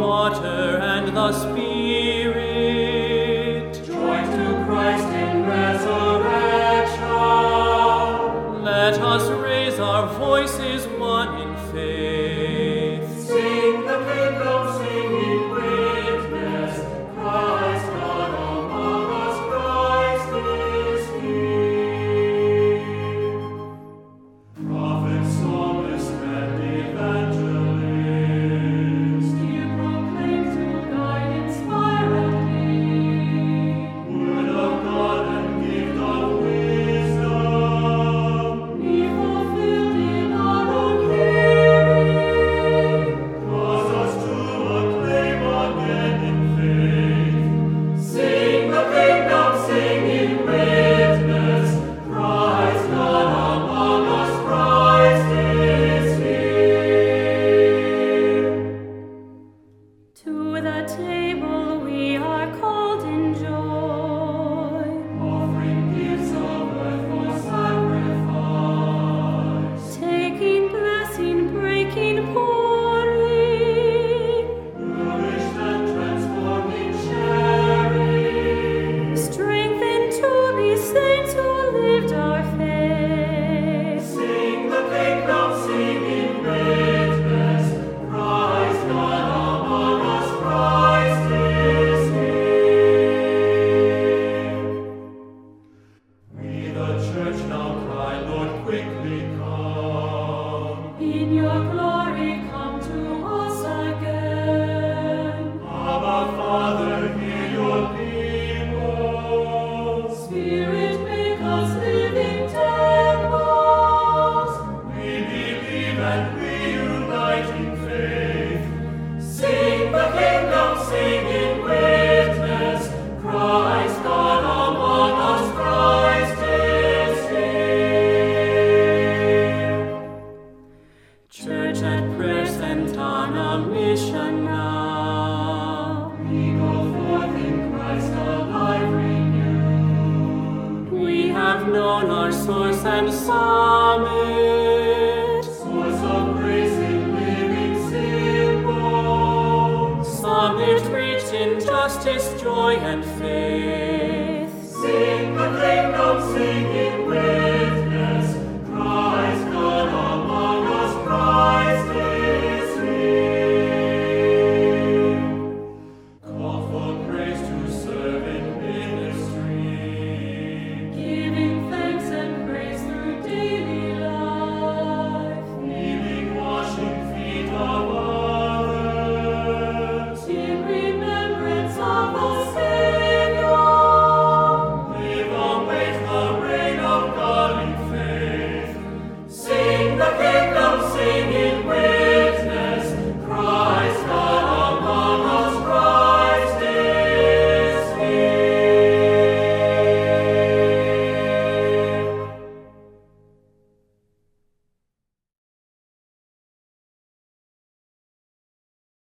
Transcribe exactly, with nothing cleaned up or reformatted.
water and the Spirit. Join to Christ in resurrection. Let us raise our voices one in faith. Sing the kingdom, sing in witness. Christ God among us, Christ is here. Prophet, psalmist, and evangelist, you proclaim to guide, inspire, and lead. word of God and gift of wisdom, Be fulfilled in our own hearing. cause us to acclaim again in faith. Sing the kingdom, sing in witness. Christ God among us, Christ is here. To the table we are called in joy. Offering gifts of earth for sacrifice, Taking, blessing, breaking, pouring. nourished and transforming, sharing. Strengthened to be saints who lived our faith. Sing the kingdom, sing in witness. Christ God among us, Christ is here. We the church now cry, Lord, quickly come. In your glory come to us again. Abba, Father, hear your people. Spirit, make us living temples. We believe and we unite in faith. Sing the kingdom, sing in witness. Christ God among us, Christ is here. Church at present on a mission now. We go forth in Christ alive, renewed. We have known our source and summit. Source of grace in living symbol. Summit reached in justice, joy, and faith. Sing the kingdom, sing in witness.